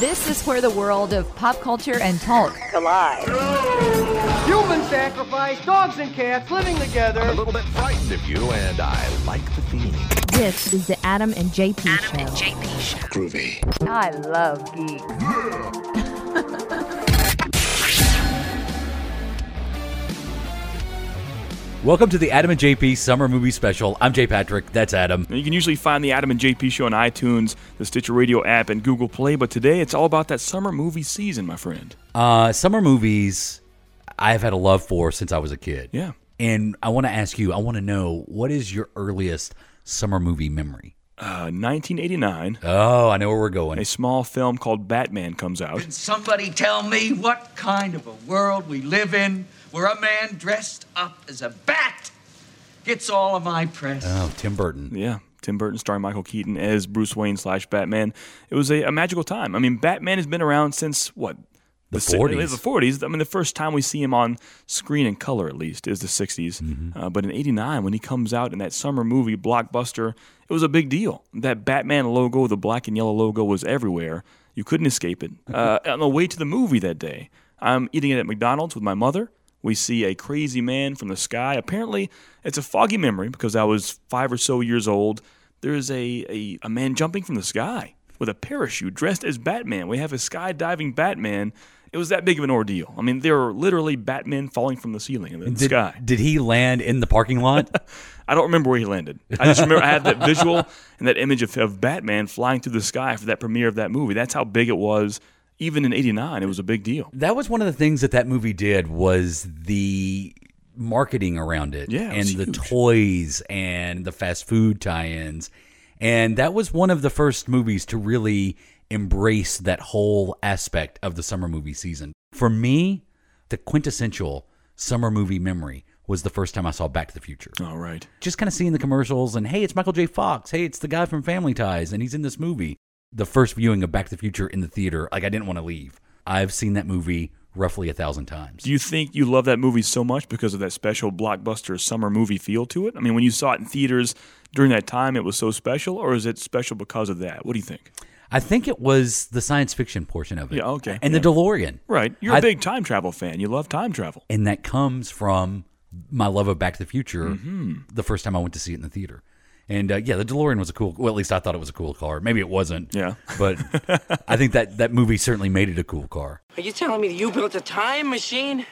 This is where the world of pop culture and talk collide. Human sacrifice, dogs and cats living together. I'm a little bit frightened of you, and I like the feeling. This is the Adam and JP Show. Groovy. I love geeks. Welcome to the Adam and JP Summer Movie Special. I'm Jay Patrick. That's Adam. You can usually find the Adam and JP Show on iTunes, the Stitcher Radio app, and Google Play, but today it's all about that summer movie season, my friend. Summer movies I've had a love for since I was a kid. Yeah. And I want to ask you, I want to know, what is your earliest summer movie memory? 1989. Oh, I know where we're going. A small film called Batman comes out. Can somebody tell me what kind of a world we live in where a man dressed up as a bat gets all of my press? Oh, Tim Burton. Yeah, Tim Burton starring Michael Keaton as Bruce Wayne / Batman. It was a magical time. I mean, Batman has been around since, what? The 40s. The 40s. I mean, the first time we see him on screen in color, at least, is the 60s. Mm-hmm. But in 89, when he comes out in that summer movie blockbuster, it was a big deal. That Batman logo, the black and yellow logo, was everywhere. You couldn't escape it. On the way to the movie that day, I'm eating it at McDonald's with my mother. We see a crazy man from the sky. Apparently, it's a foggy memory because I was 5 or so years old. There's a man jumping from the sky with a parachute dressed as Batman. We have a skydiving Batman. It was that big of an ordeal. I mean, there were literally Batmen falling from the ceiling in the sky. Did he land in the parking lot? I don't remember where he landed. I just remember I had that visual and that image of Batman flying through the sky for that premiere of that movie. That's how big it was. Even in 89, it was a big deal. That was one of the things that movie did, was the marketing around it. Yeah, it and was the huge. toys and the fast food tie-ins. And that was one of the first movies to really embrace that whole aspect of the summer movie season. For me, the quintessential summer movie memory was the first time I saw Back to the Future. All right. Just kind of seeing the commercials and, hey, it's Michael J. Fox. Hey, it's the guy from Family Ties, and he's in this movie. The first viewing of Back to the Future in the theater, like, I didn't want to leave. I've seen that movie roughly 1,000 times. Do you think you love that movie so much because of that special blockbuster summer movie feel to it? I mean, when you saw it in theaters during that time, it was so special, or is it special because of that? What do you think? I think it was the science fiction portion of it. Yeah, okay. And the DeLorean. Right. You're a big time travel fan. You love time travel. And that comes from my love of Back to the Future the first time I went to see it in the theater. And, yeah, the DeLorean was a cool – well, at least I thought it was a cool car. Maybe it wasn't. Yeah. But I think that movie certainly made it a cool car. Are you telling me that you built a time machine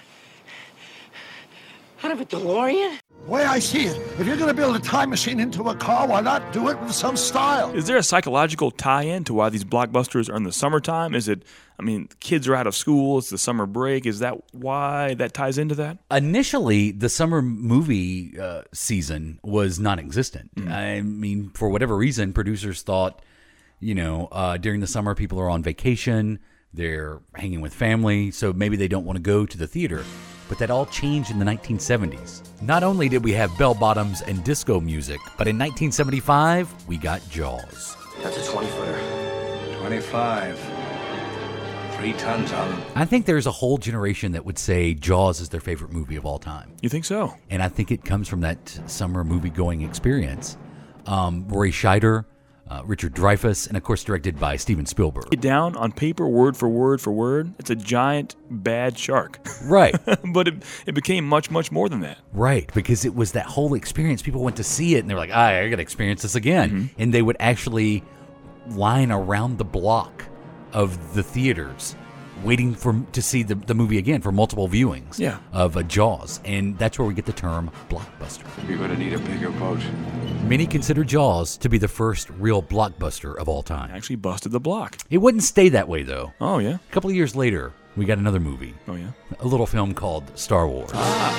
out of a DeLorean? The way I see it, if you're going to build a time machine into a car, why not do it with some style? Is there a psychological tie-in to why these blockbusters are in the summertime? Is it, I mean, kids are out of school, it's the summer break. Is that why that ties into that? Initially, the summer movie season was non-existent. I mean, for whatever reason, producers thought, during the summer people are on vacation, they're hanging with family, so maybe they don't want to go to the theater. But that all changed in the 1970s. Not only did we have bell-bottoms and disco music, but in 1975, we got Jaws. That's a 20-footer. 25. 3 tons on them. I think there's a whole generation that would say Jaws is their favorite movie of all time. You think so? And I think it comes from that summer movie-going experience. Roy Scheider, Richard Dreyfuss, and of course directed by Steven Spielberg. It down on paper, word for word, it's a giant bad shark. Right. But it became much, much more than that. Right, because it was that whole experience. People went to see it, and they were like, I got to experience this again. And they would actually line around the block of the theaters waiting to see the movie again for multiple viewings of Jaws. And that's where we get the term blockbuster. You're going to need a bigger boat. Many consider Jaws to be the first real blockbuster of all time. Actually busted the block. It wouldn't stay that way, though. Oh, yeah? A couple of years later, we got another movie. Oh, yeah? A little film called Star Wars.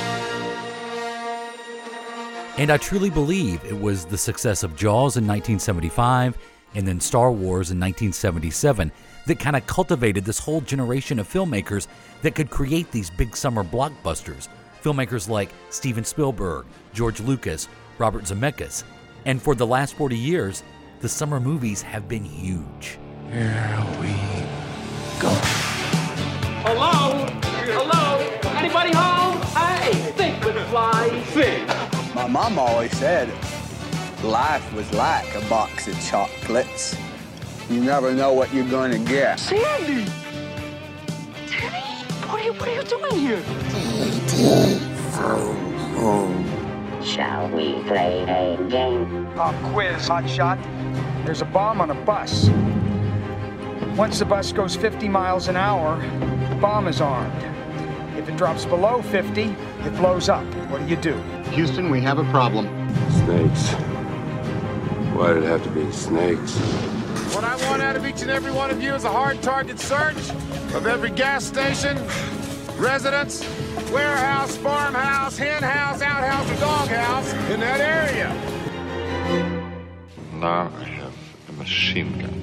And I truly believe it was the success of Jaws in 1975 and then Star Wars in 1977 that kind of cultivated this whole generation of filmmakers that could create these big summer blockbusters. Filmmakers like Steven Spielberg, George Lucas, Robert Zemeckis. And for the last 40 years, the summer movies have been huge. Here we go. Hello? Hello? Anybody home? Hey, think with fly fish. My mom always said life was like a box of chocolates. You never know what you're going to get. Sandy! Timmy! What are you doing here? Shall we play a game? Pop quiz, hotshot. There's a bomb on a bus. Once the bus goes 50 miles an hour, the bomb is armed. If it drops below 50, it blows up. What do? Houston, we have a problem. Snakes. Why did it have to be snakes? What I want out of each and every one of you is a hard target search of every gas station, residence, warehouse, farmhouse, hen house, outhouse, or doghouse in that area. Now I have a machine gun.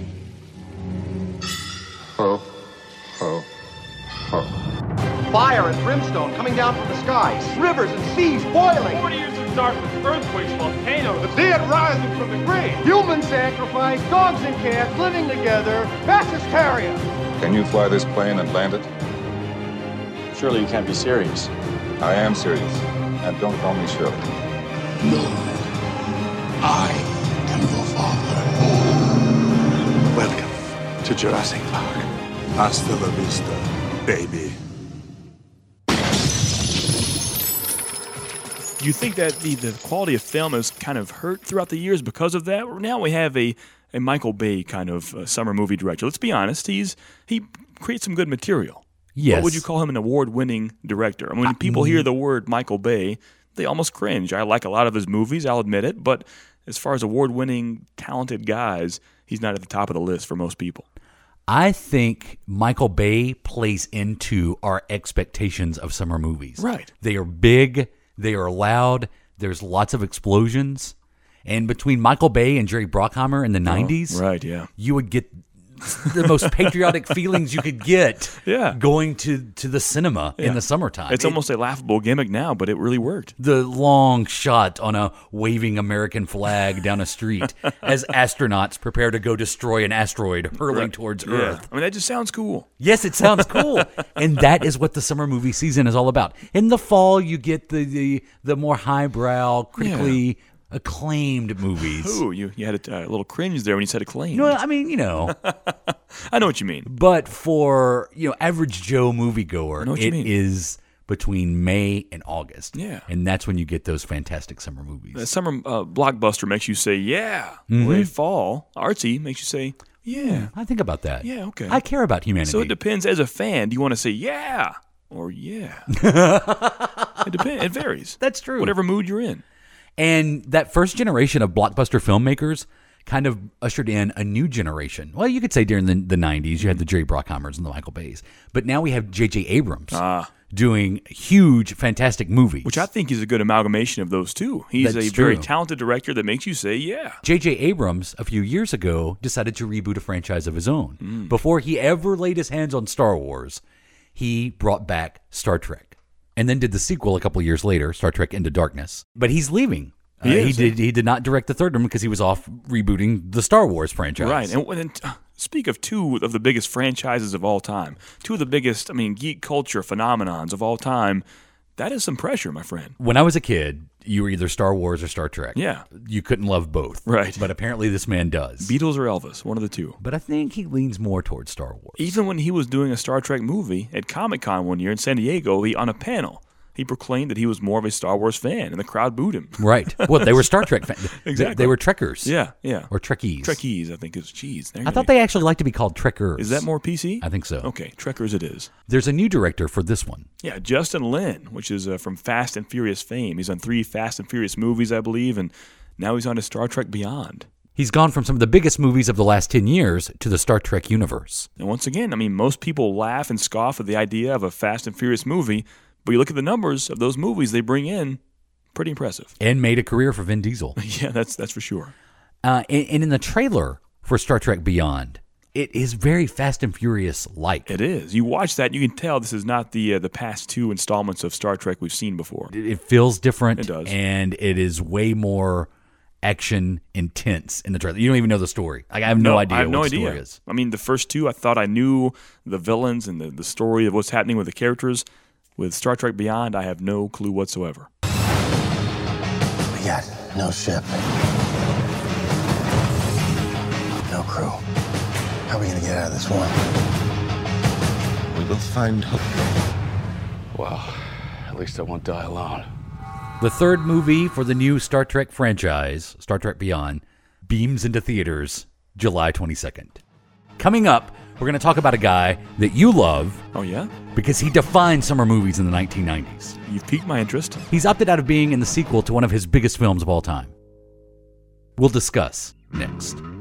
Ho, ho, ho. Fire and brimstone coming down from the skies. Rivers and seas boiling. 40 years of darkness, earthquakes, volcanoes. The dead rising from the grave. Human sacrifice, dogs and cats living together. Mass hysteria. Can you fly this plane and land it? Surely you can't be serious. I am serious. And don't call me Shirley. No. I am your father. Welcome to Jurassic Park. Hasta la vista, baby. Do you think that the quality of film has kind of hurt throughout the years because of that? Now we have a Michael Bay kind of summer movie director. Let's be honest, he creates some good material. Yes. What would you call him, an award-winning director? I mean, when people hear the word Michael Bay, they almost cringe. I like a lot of his movies, I'll admit it, but as far as award-winning, talented guys, he's not at the top of the list for most people. I think Michael Bay plays into our expectations of summer movies. Right. They are big. They are loud. There's lots of explosions. And between Michael Bay and Jerry Bruckheimer in the 90s, right, yeah, you would get the most patriotic feelings you could get going to the cinema in the summertime. It's almost a laughable gimmick now, but it really worked. The long shot on a waving American flag down a street as astronauts prepare to go destroy an asteroid hurling towards Earth. I mean, that just sounds cool. Yes, it sounds cool. And that is what the summer movie season is all about. In the fall, you get the more highbrow, critically acclaimed movies. Ooh, you had a little cringe there when you said acclaimed. No, I mean, I know what you mean. But for, average Joe moviegoer, it is between May and August. Yeah. And that's when you get those fantastic summer movies. The summer blockbuster makes you say, yeah. Mm-hmm. Whereas fall, artsy, makes you say, yeah. I think about that. Yeah, okay. I care about humanity. So it depends. As a fan, do you want to say, yeah, or yeah? It depends. It varies. That's true. Whatever mood you're in. And that first generation of blockbuster filmmakers kind of ushered in a new generation. Well, you could say during the 90s, you had the Jerry Bruckheimers and the Michael Bays. But now we have J.J. Abrams doing huge, fantastic movies. Which I think is a good amalgamation of those two. He's That's a very true. talented director that makes you say, yeah. J.J. Abrams, a few years ago, decided to reboot a franchise of his own. Before he ever laid his hands on Star Wars, he brought back Star Trek. And then did the sequel a couple years later, Star Trek Into Darkness. But he's leaving. He did not direct the third one because he was off rebooting the Star Wars franchise. Right. And speak of two of the biggest franchises of all time, two of the biggest, geek culture phenomenons of all time, that is some pressure, my friend. When I was a kid, you were either Star Wars or Star Trek. Yeah. You couldn't love both. Right. But apparently this man does. Beatles or Elvis, one of the two. But I think he leans more towards Star Wars. Even when he was doing a Star Trek movie at Comic-Con one year in San Diego, on a panel, he proclaimed that he was more of a Star Wars fan, and the crowd booed him. Right. Well, they were Star Trek fans. Exactly. They were Trekkers. Yeah. Or Trekkies. Trekkies, I think is cheese. I thought they actually like to be called Trekkers. Is that more PC? I think so. Okay, Trekkers it is. There's a new director for this one. Yeah, Justin Lin, which is from Fast and Furious fame. He's on 3 Fast and Furious movies, I believe, and now he's on to Star Trek Beyond. He's gone from some of the biggest movies of the last 10 years to the Star Trek universe. And once again, most people laugh and scoff at the idea of a Fast and Furious movie, but you look at the numbers of those movies they bring in, pretty impressive. And made a career for Vin Diesel. Yeah, that's for sure. And in the trailer for Star Trek Beyond, it is very Fast and Furious-like. It is. You watch that, you can tell this is not the past 2 installments of Star Trek we've seen before. It feels different. It does. And it is way more action intense in the trailer. You don't even know the story. I have no idea what the story is. The first 2, I thought I knew the villains and the story of what's happening with the characters. With Star Trek Beyond, I have no clue whatsoever. We got no ship. No crew. How are we gonna get out of this one? We will find hope. Well, at least I won't die alone. The third movie for the new Star Trek franchise, Star Trek Beyond, beams into theaters July 22nd. Coming up, we're going to talk about a guy that you love. Oh, yeah? Because he defined summer movies in the 1990s. You've piqued my interest. He's opted out of being in the sequel to one of his biggest films of all time. We'll discuss next.